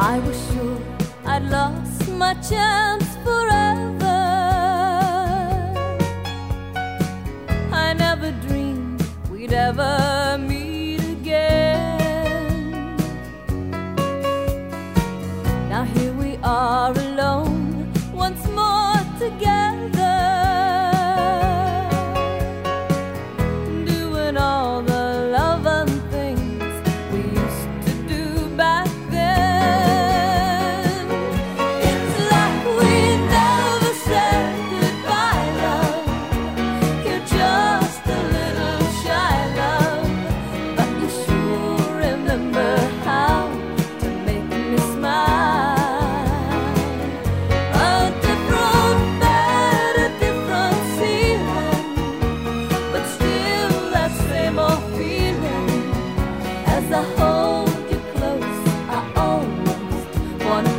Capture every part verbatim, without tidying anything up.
I was sure I'd lost my chance forever. I never dreamed we'd ever meet again. Now here we are alone once more together, doing all the loving things we used to do back then. It's like we never said goodbye, love. You're just a little shy, love, but you sure remember how to make me smile. A different bed, a different ceiling, but still that same old feeling. As I hold you close, I almost wanna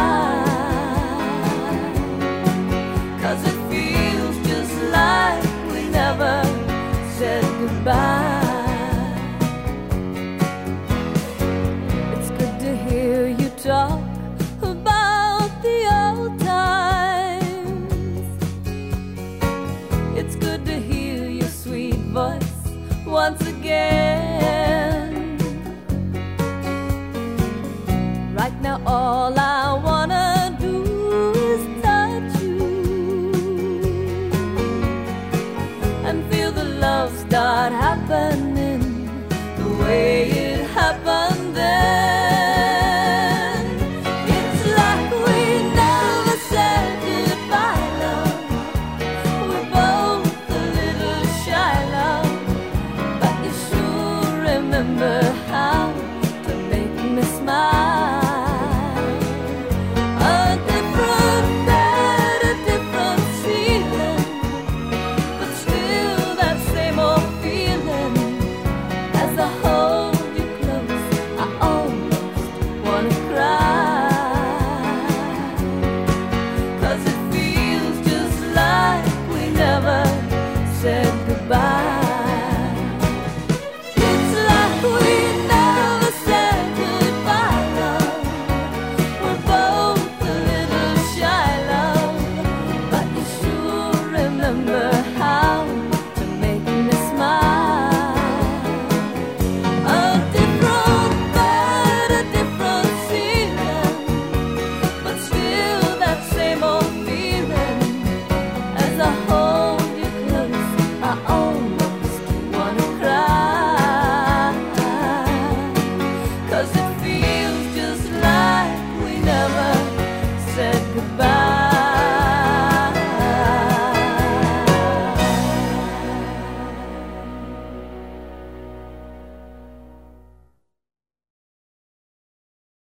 cry, 'cause it feels just like we never said goodbye. It's good to hear you talk about the old times. It's good to hear your sweet voice once again. Right now all I wanna do is touch you and feel the love start happening the way it happened then. It's like we never said goodbye, love. We're both a little shy, love, but you sure remember how to make me smile.